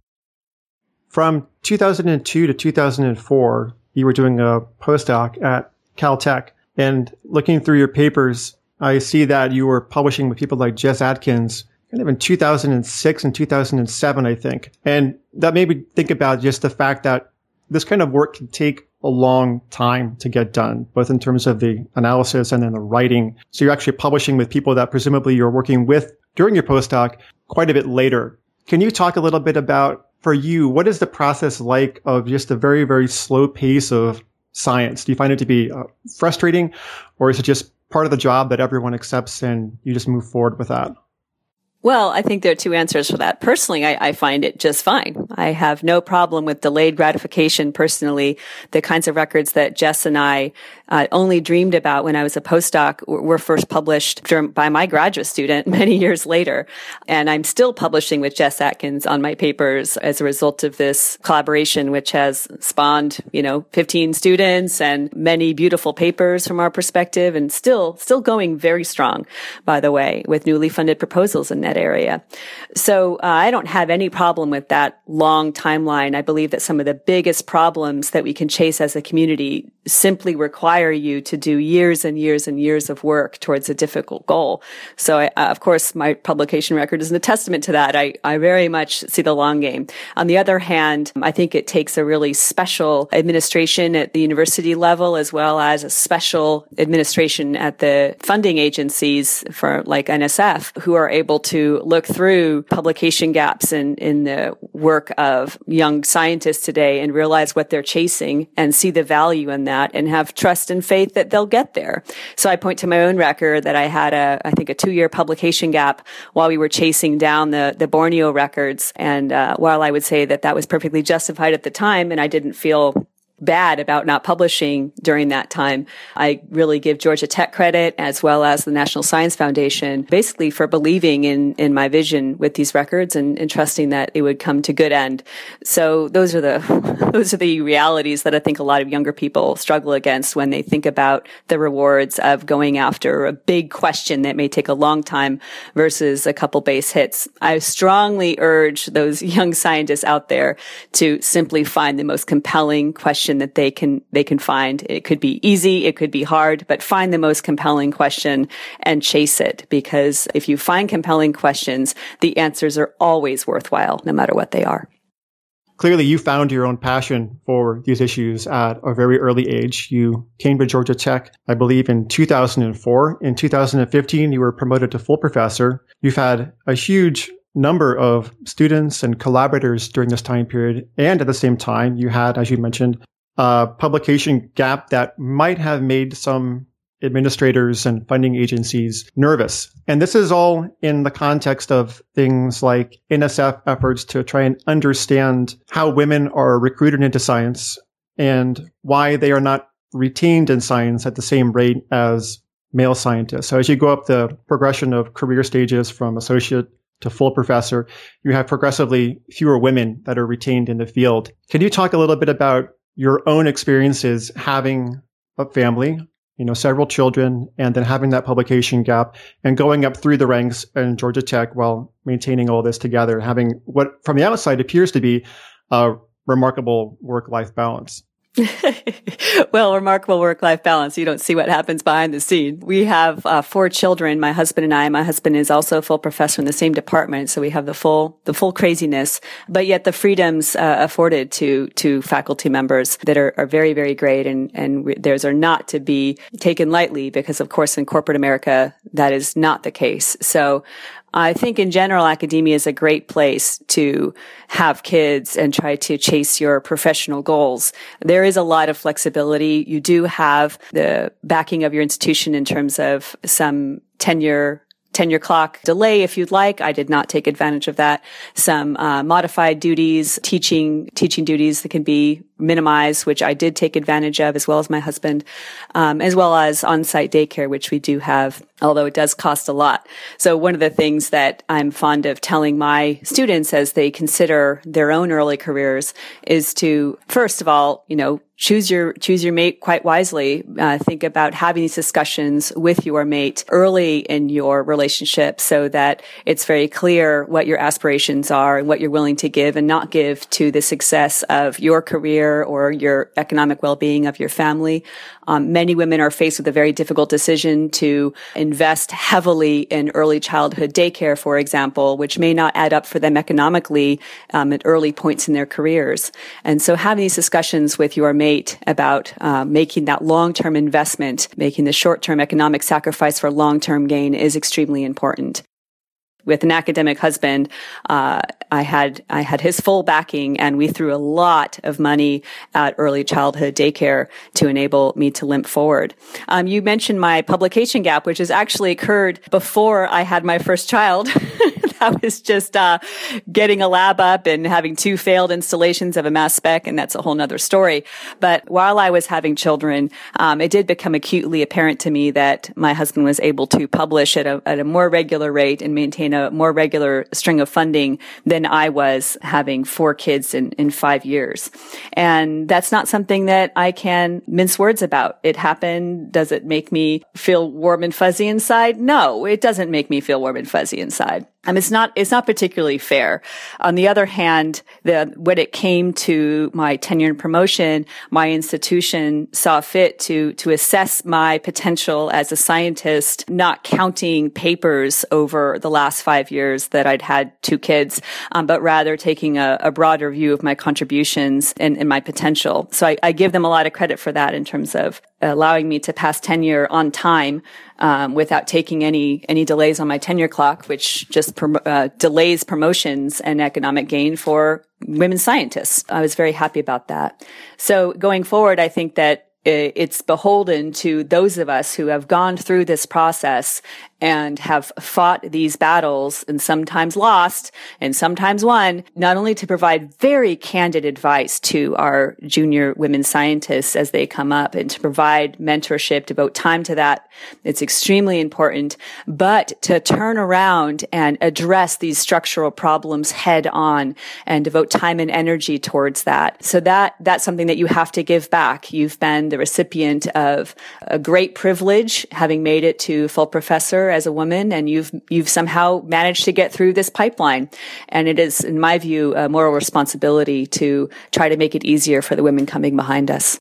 From two thousand two to two thousand four, you were doing a postdoc at Caltech. And looking through your papers, I see that you were publishing with people like Jess Atkins kind of in two thousand six and two thousand seven, I think. And that made me think about just the fact that this kind of work can take a long time to get done, both in terms of the analysis and then the writing. So you're actually publishing with people that presumably you're working with during your postdoc quite a bit later. Can you talk a little bit about, for you, what is the process like of just a very, very slow pace of science? Do you find it to be uh, frustrating, or is it just part of the job that everyone accepts and you just move forward with that? Well, I think there are two answers for that. Personally, I, I find it just fine. I have no problem with delayed gratification personally. The kinds of records that Jess and I uh, only dreamed about when I was a postdoc were first published by my graduate student many years later. And I'm still publishing with Jess Atkins on my papers as a result of this collaboration, which has spawned, you know, fifteen students and many beautiful papers from our perspective, and still, still going very strong, by the way, with newly funded proposals in that area. So uh, I don't have any problem with that long timeline. I believe that some of the biggest problems that we can chase as a community simply require you to do years and years and years of work towards a difficult goal. So I, uh, of course, my publication record is a testament to that. I, I very much see the long game. On the other hand, I think it takes a really special administration at the university level, as well as a special administration at the funding agencies for like N S F, who are able to look through publication gaps in, in the work of young scientists today and realize what they're chasing and see the value in that and have trust and faith that they'll get there. So I point to my own record that I had a, I think a two year publication gap while we were chasing down the, the Borneo records. And, uh, while I would say that that was perfectly justified at the time and I didn't feel bad about not publishing during that time, I really give Georgia Tech credit, as well as the National Science Foundation, basically for believing in, in my vision with these records and, and trusting that it would come to good end. So those are the, those are the realities that I think a lot of younger people struggle against when they think about the rewards of going after a big question that may take a long time versus a couple base hits. I strongly urge those young scientists out there to simply find the most compelling question that they can, they can find. It could be easy, it could be hard, but find the most compelling question and chase it. Because if you find compelling questions, the answers are always worthwhile, no matter what they are. Clearly, you found your own passion for these issues at a very early age. You came to Georgia Tech, I believe, in two thousand four. In two thousand fifteen, you were promoted to full professor. You've had a huge number of students and collaborators during this time period. And at the same time, you had, as you mentioned, a publication gap that might have made some administrators and funding agencies nervous. And this is all in the context of things like N S F efforts to try and understand how women are recruited into science and why they are not retained in science at the same rate as male scientists. So as you go up the progression of career stages from associate to full professor, you have progressively fewer women that are retained in the field. Can you talk a little bit about your own experiences having a family, you know, several children, and then having that publication gap and going up through the ranks in Georgia Tech while maintaining all this together, having what from the outside appears to be a remarkable work-life balance? Well, remarkable work-life balance. You don't see what happens behind the scene. We have uh, four children, my husband and I. My husband is also a full professor in the same department, so we have the full the full craziness, but yet the freedoms uh, afforded to to faculty members that are, are very, very great, and and re- theirs are not to be taken lightly because, of course, in corporate America, that is not the case. So I think in general, academia is a great place to have kids and try to chase your professional goals. There is a lot of flexibility. You do have the backing of your institution in terms of some tenure tenure clock delay if you'd like. I did not take advantage of that. Some uh, modified duties, teaching teaching duties that can be minimize, which I did take advantage of, as well as my husband, um, as well as on-site daycare, which we do have, although it does cost a lot. So one of the things that I'm fond of telling my students as they consider their own early careers is to, first of all, you know, choose your, choose your mate quite wisely. Uh, think about having these discussions with your mate early in your relationship so that it's very clear what your aspirations are and what you're willing to give and not give to the success of your career or your economic well-being of your family. Um, many women are faced with a very difficult decision to invest heavily in early childhood daycare, for example, which may not add up for them economically um, at early points in their careers. And so having these discussions with your mate about uh, making that long-term investment, making the short-term economic sacrifice for long-term gain is extremely important. With an academic husband, uh, I had, I had his full backing, and we threw a lot of money at early childhood daycare to enable me to limp forward. Um, you mentioned my publication gap, which has actually occurred before I had my first child. That was just, uh, getting a lab up and having two failed installations of a mass spec, and that's a whole nother story. But while I was having children, um, it did become acutely apparent to me that my husband was able to publish at a, at a more regular rate and maintain a more regular string of funding than I was having four kids in, in five years. And that's not something that I can mince words about. It happened. Does it make me feel warm and fuzzy inside? No, it doesn't make me feel warm and fuzzy inside. Um, it's not, it's not particularly fair. On the other hand, the, when it came to my tenure and promotion, my institution saw fit to, to assess my potential as a scientist, not counting papers over the last five years that I'd had two kids, um, but rather taking a, a broader view of my contributions and, and my potential. So I, I give them a lot of credit for that in terms of allowing me to pass tenure on time, um, without taking any, any delays on my tenure clock, which just prom- uh, delays promotions and economic gain for women scientists. I was very happy about that. So going forward, I think that it's beholden to those of us who have gone through this process and have fought these battles and sometimes lost and sometimes won, not only to provide very candid advice to our junior women scientists as they come up and to provide mentorship, devote time to that. It's extremely important, but to turn around and address these structural problems head on and devote time and energy towards that. So that, that's something that you have to give back. You've been the recipient of a great privilege, having made it to full professor as a woman, and you've you've somehow managed to get through this pipeline. And it is, in my view, a moral responsibility to try to make it easier for the women coming behind us.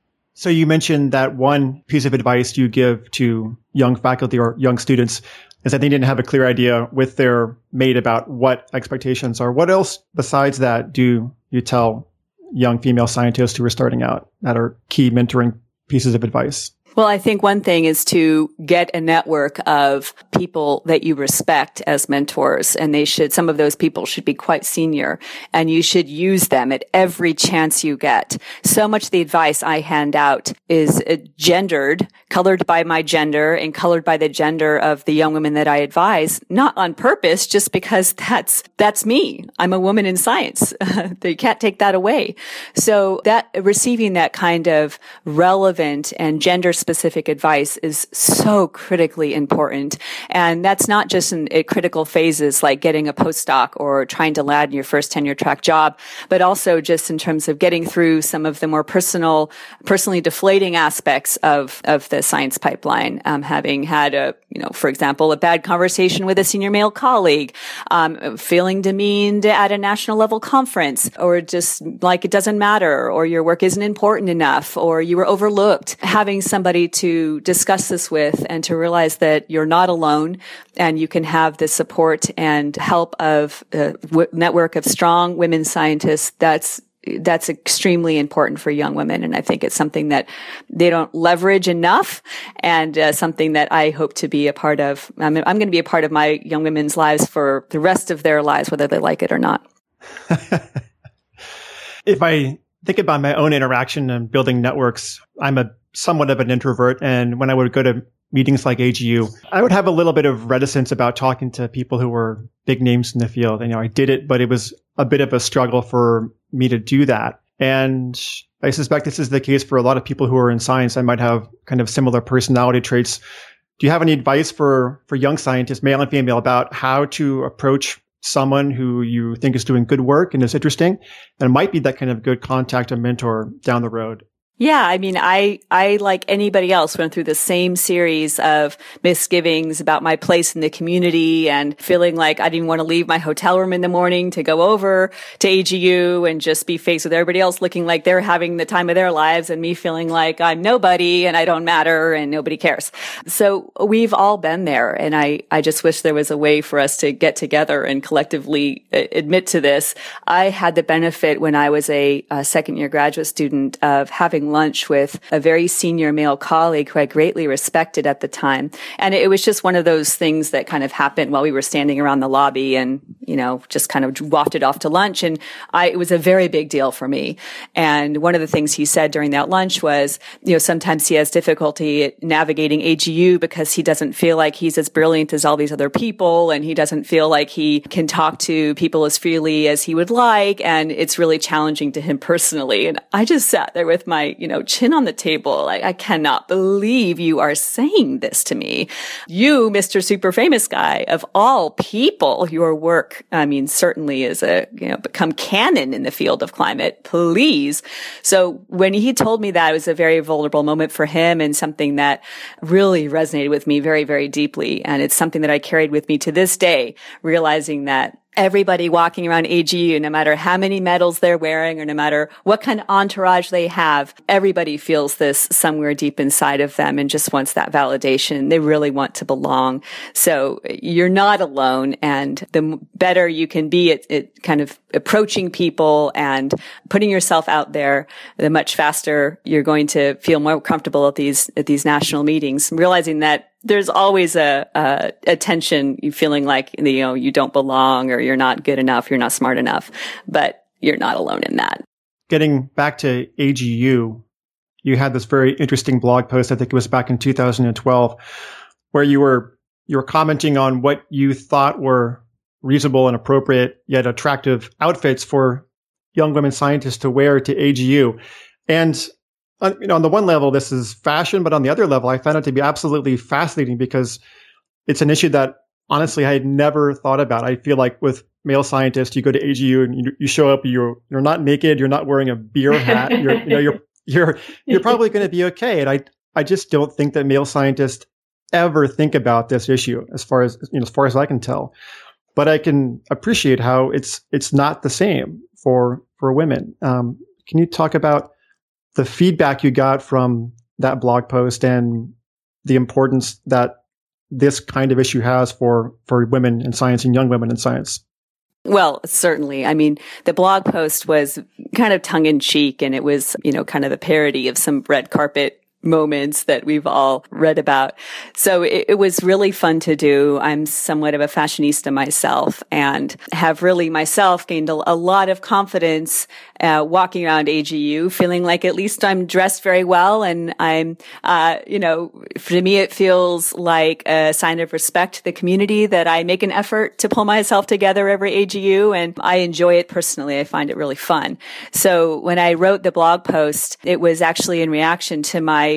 So you mentioned that one piece of advice you give to young faculty or young students is that they didn't have a clear idea with their mate about what expectations are. What else besides that do you tell young female scientists who are starting out that are key mentoring pieces of advice? Well, I think one thing is to get a network of people that you respect as mentors, and they should, some of those people should be quite senior, and you should use them at every chance you get. So much of the advice I hand out is gendered, colored by my gender and colored by the gender of the young women that I advise, not on purpose, just because that's, that's me. I'm a woman in science. You can't take that away. So that, receiving that kind of relevant and gender specific advice is so critically important. And that's not just in, in critical phases like getting a postdoc or trying to land your first tenure track job, but also just in terms of getting through some of the more personal, personally deflating aspects of, of the science pipeline. Um, having had a, you know, for example, a bad conversation with a senior male colleague, um, feeling demeaned at a national level conference, or just like it doesn't matter, or your work isn't important enough, or you were overlooked. Having somebody to discuss this with and to realize that you're not alone and you can have the support and help of a w- network of strong women scientists, that's that's extremely important for young women. And I think it's something that they don't leverage enough, and uh, something that I hope to be a part of. I mean, I'm going to be a part of my young women's lives for the rest of their lives, whether they like it or not. If I think about my own interaction and building networks, I'm a somewhat of an introvert. And when I would go to meetings like A G U, I would have a little bit of reticence about talking to people who were big names in the field. You know, I did it, but it was a bit of a struggle for me to do that. And I suspect this is the case for a lot of people who are in science and might have kind of similar personality traits. Do you have any advice for, for young scientists, male and female, about how to approach someone who you think is doing good work and is interesting and might be that kind of good contact or mentor down the road? Yeah, I mean, I, I, like anybody else, went through the same series of misgivings about my place in the community and feeling like I didn't want to leave my hotel room in the morning to go over to A G U and just be faced with everybody else looking like they're having the time of their lives and me feeling like I'm nobody and I don't matter and nobody cares. So we've all been there. And I, I just wish there was a way for us to get together and collectively admit to this. I had the benefit when I was a, a second year graduate student of having lunch with a very senior male colleague who I greatly respected at the time. And it was just one of those things that kind of happened while we were standing around the lobby and, you know, just kind of wafted off to lunch. And I, it was a very big deal for me. And one of the things he said during that lunch was, you know, sometimes he has difficulty navigating A G U because he doesn't feel like he's as brilliant as all these other people. And he doesn't feel like he can talk to people as freely as he would like. And it's really challenging to him personally. And I just sat there with my, you know, chin on the table. Like, I cannot believe you are saying this to me. You, Mister Super Famous Guy, of all people, your work, I mean, certainly is a, you know, become canon in the field of climate. Please. So when he told me that, it was a very vulnerable moment for him and something that really resonated with me very, very deeply. And it's something that I carried with me to this day, realizing that everybody walking around A G U, no matter how many medals they're wearing or no matter what kind of entourage they have, everybody feels this somewhere deep inside of them and just wants that validation. They really want to belong. So you're not alone. And the better you can be at, at kind of approaching people and putting yourself out there, the much faster you're going to feel more comfortable at these, at these national meetings, realizing that there's always a, a, a tension, you feeling like, you know, you don't belong or you're not good enough, you're not smart enough, but you're not alone in that. Getting back to A G U, you had this very interesting blog post, I think it was back in two thousand twelve, where you were, you were commenting on what you thought were reasonable and appropriate yet attractive outfits for young women scientists to wear to A G U. And On, you know, on the one level, this is fashion, but on the other level, I found it to be absolutely fascinating because it's an issue that honestly I had never thought about. I feel like with male scientists, you go to A G U and you, you show up, you're you're not naked, you're not wearing a beer hat, you're you know you're you're you're probably going to be okay. And I I just don't think that male scientists ever think about this issue as far as you know as far as I can tell. But I can appreciate how it's it's not the same for for women. Um, can you talk about the feedback you got from that blog post and the importance that this kind of issue has for, for women in science and young women in science? Well, certainly. I mean, the blog post was kind of tongue in cheek and it was, you know, kind of a parody of some red carpet moments that we've all read about. So it, it was really fun to do. I'm somewhat of a fashionista myself and have really myself gained a, a lot of confidence uh, walking around A G U, feeling like at least I'm dressed very well. And I'm, uh, you know, for me, it feels like a sign of respect to the community that I make an effort to pull myself together every A G U. And I enjoy it personally. I find it really fun. So when I wrote the blog post, it was actually in reaction to my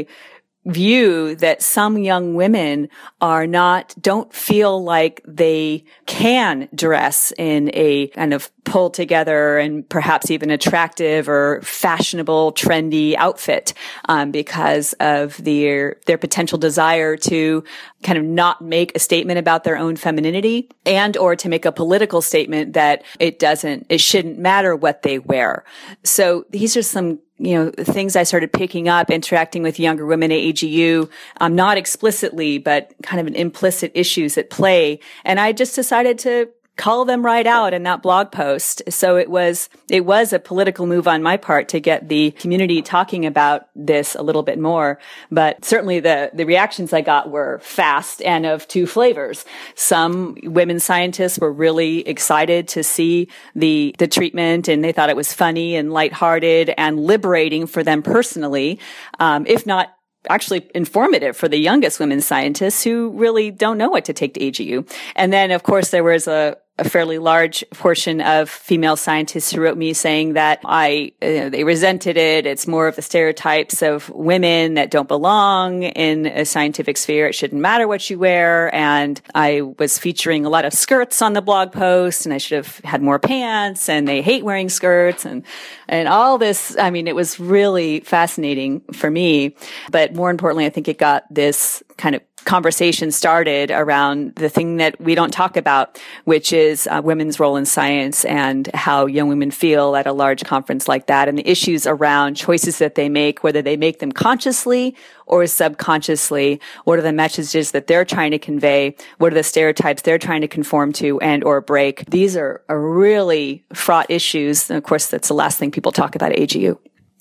view that some young women are not, don't feel like they can dress in a kind of pulled together and perhaps even attractive or fashionable, trendy outfit, um, because of their, their potential desire to kind of not make a statement about their own femininity and or to make a political statement that it doesn't, it shouldn't matter what they wear. So these are some you know, things I started picking up, interacting with younger women at A G U, um, not explicitly, but kind of an implicit issues at play. And I just decided to call them right out in that blog post. So it was, it was a political move on my part to get the community talking about this a little bit more. But certainly the, the reactions I got were fast and of two flavors. Some women scientists were really excited to see the, the treatment and they thought it was funny and lighthearted and liberating for them personally. Um, if not actually informative for the youngest women scientists who really don't know what to take to A G U. And then, of course, there was a, a fairly large portion of female scientists who wrote me saying that I, uh, they resented it. It's more of the stereotypes of women that don't belong in a scientific sphere. It shouldn't matter what you wear. And I was featuring a lot of skirts on the blog post, and I should have had more pants, and they hate wearing skirts and, and all this. I mean, it was really fascinating for me. But more importantly, I think it got this kind of conversation started around the thing that we don't talk about, which is uh, women's role in science and how young women feel at a large conference like that, and the issues around choices that they make, whether they make them consciously or subconsciously. What are the messages that they're trying to convey? What are the stereotypes they're trying to conform to and or break? These are, are really fraught issues. And of course, that's the last thing people talk about at A G U.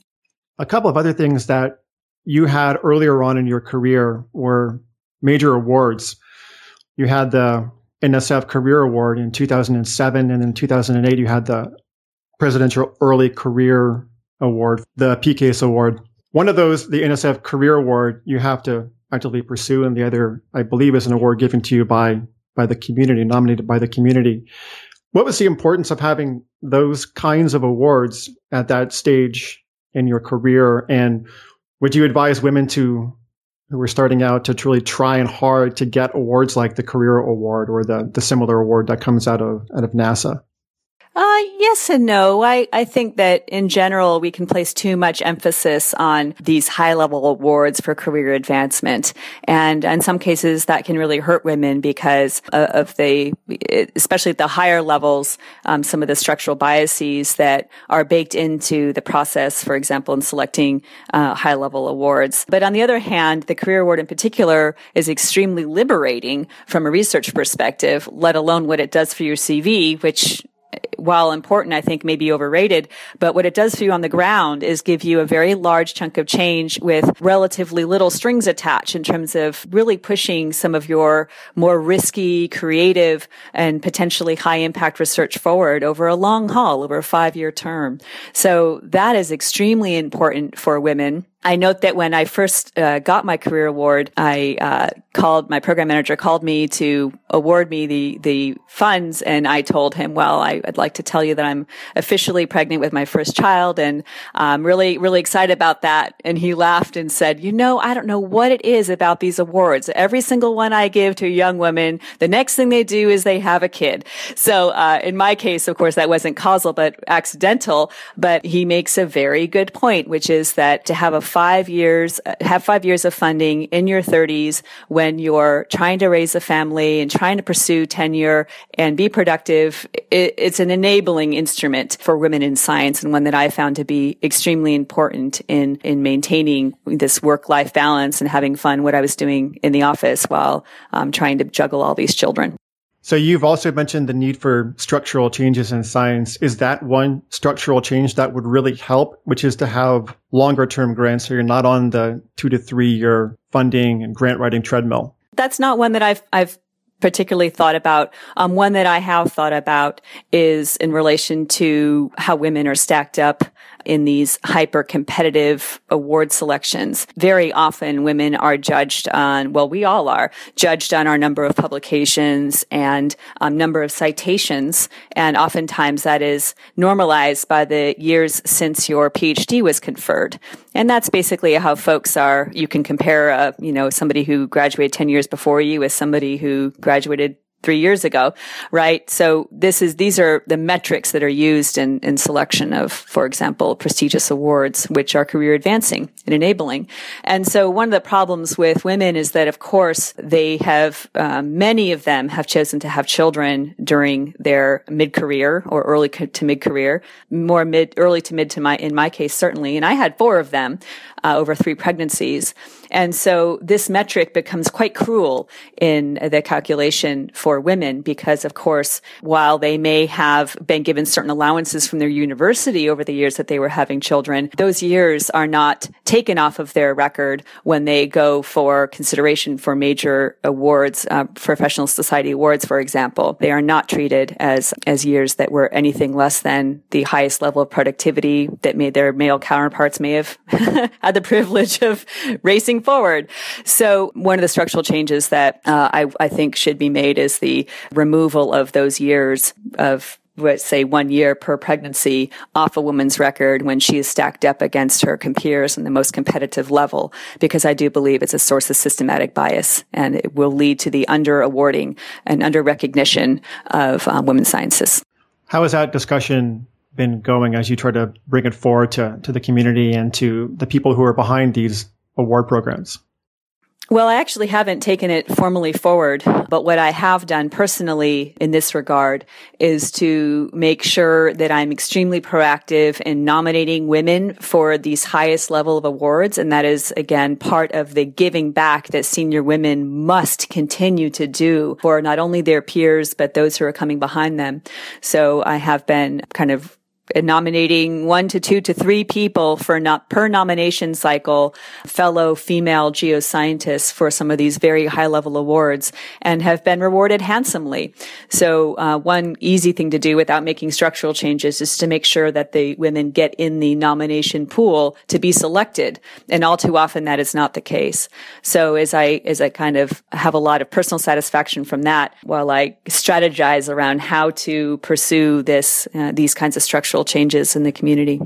A couple of other things that you had earlier on in your career were major awards. You had the N S F Career Award in two thousand seven, and in two thousand eight, you had the Presidential Early Career Award, the P C A S E Award. One of those, the N S F Career Award, you have to actively pursue, and the other, I believe, is an award given to you by, by the community, nominated by the community. What was the importance of having those kinds of awards at that stage in your career? And would you advise women to who were starting out to truly try and hard to get awards like the Career Award or the, the similar award that comes out of out of NASA? Uh, yes and no. I, I think that in general, we can place too much emphasis on these high level awards for career advancement. And in some cases, that can really hurt women because of the, especially at the higher levels, um, some of the structural biases that are baked into the process, for example, in selecting uh, high level awards. But on the other hand, the Career Award in particular is extremely liberating from a research perspective, let alone what it does for your C V, which, while important, I think may be overrated, but what it does for you on the ground is give you a very large chunk of change with relatively little strings attached in terms of really pushing some of your more risky, creative, and potentially high impact research forward over a long haul, over a five-year term. So that is extremely important for women. I note that when I first uh, got my career award, I uh, called, my program manager called me to award me the the funds, and I told him, well, I, I'd like to tell you that I'm officially pregnant with my first child, and I'm really, really excited about that. And he laughed and said, you know, I don't know what it is about these awards. Every single one I give to a young woman, the next thing they do is they have a kid. So uh, in my case, of course, that wasn't causal, but accidental. But he makes a very good point, which is that to have a five years, have five years of funding in your thirties when you're trying to raise a family and trying to pursue tenure and be productive, it, it's an enabling instrument for women in science, and one that I found to be extremely important in, in maintaining this work-life balance and having fun, what I was doing in the office while um, trying to juggle all these children. So you've also mentioned the need for structural changes in science. Is that one structural change that would really help, which is to have longer term grants so you're not on the two to three year funding and grant writing treadmill? That's not one that I've, I've particularly thought about. Um, one that I have thought about is in relation to how women are stacked up in these hyper competitive award selections. Very often women are judged on, well, we all are judged on our number of publications and um, number of citations. And oftentimes that is normalized by the years since your P H D was conferred. And that's basically how folks are. You can compare, uh, you know, somebody who graduated ten years before you with somebody who graduated three years ago, right? So this is, these are the metrics that are used in, in selection of, for example, prestigious awards, which are career advancing and enabling. And so one of the problems with women is that, of course, they have, um, many of them have chosen to have children during their mid-career or early to mid-career, more mid, early to mid to my, in my case, certainly. And I had four of them, uh, over three pregnancies. And so this metric becomes quite cruel in the calculation for women because, of course, while they may have been given certain allowances from their university over the years that they were having children, those years are not taken off of their record when they go for consideration for major awards, uh, professional society awards, for example. They are not treated as, as years that were anything less than the highest level of productivity that made their male counterparts may have had the privilege of racing forward. So one of the structural changes that uh, I, I think should be made is the removal of those years of, let's say, one year per pregnancy off a woman's record when she is stacked up against her compeers on the most competitive level, because I do believe it's a source of systematic bias, and it will lead to the under-awarding and under-recognition of um, women's scientists. How has that discussion been going as you try to bring it forward to, to the community and to the people who are behind these award programs? Well, I actually haven't taken it formally forward, but what I have done personally in this regard is to make sure that I'm extremely proactive in nominating women for these highest level of awards. And that is, again, part of the giving back that senior women must continue to do for not only their peers, but those who are coming behind them. So I have been kind of nominating one to two to three people for not per nomination cycle, fellow female geoscientists for some of these very high level awards, and have been rewarded handsomely. So uh, one easy thing to do without making structural changes is to make sure that the women get in the nomination pool to be selected. And all too often that is not the case. So as I, as I kind of have a lot of personal satisfaction from that, while I strategize around how to pursue this, uh, these kinds of structural changes in the community.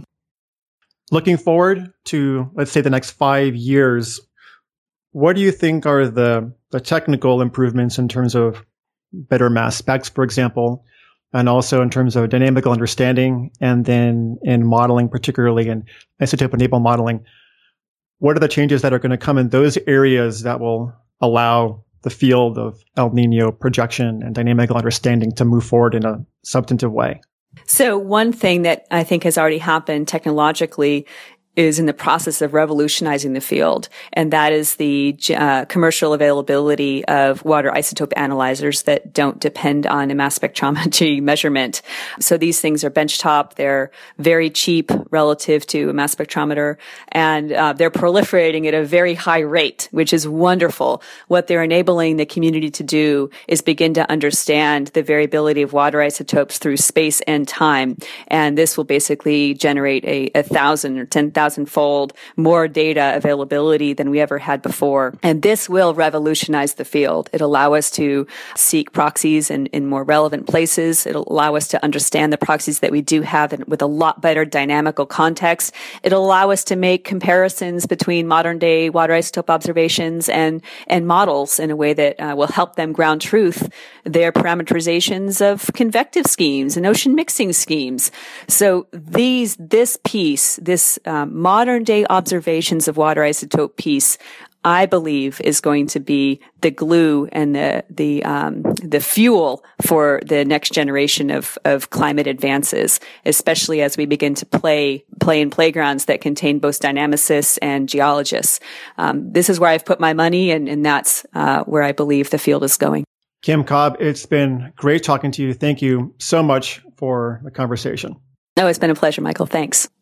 Looking forward to, let's say, the next five years, what do you think are the, the technical improvements in terms of better mass specs, for example, and also in terms of dynamical understanding, and then in modeling, particularly in isotope-enabled modeling? What are the changes that are going to come in those areas that will allow the field of El Nino projection and dynamical understanding to move forward in a substantive way? So one thing that I think has already happened technologically is in the process of revolutionizing the field, and that is the uh, commercial availability of water isotope analyzers that don't depend on a mass spectrometry measurement. So these things are benchtop, they're very cheap relative to a mass spectrometer, and uh, they're proliferating at a very high rate, which is wonderful. What they're enabling the community to do is begin to understand the variability of water isotopes through space and time, and this will basically generate a, a thousand or ten thousand fold more data availability than we ever had before. And this will revolutionize the field. It'll allow us to seek proxies in, in more relevant places. It'll allow us to understand the proxies that we do have in, with a lot better dynamical context. It'll allow us to make comparisons between modern day water isotope observations and, and models in a way that uh, will help them ground truth their parameterizations of convective schemes and ocean mixing schemes. So these, this piece, this um, modern day observations of water isotope piece, I believe, is going to be the glue and the the um, the fuel for the next generation of of climate advances, especially as we begin to play play in playgrounds that contain both dynamicists and geologists. Um, this is where I've put my money, and, and that's uh, where I believe the field is going. Kim Cobb, it's been great talking to you. Thank you so much for the conversation. No, it's been a pleasure, Michael. Thanks.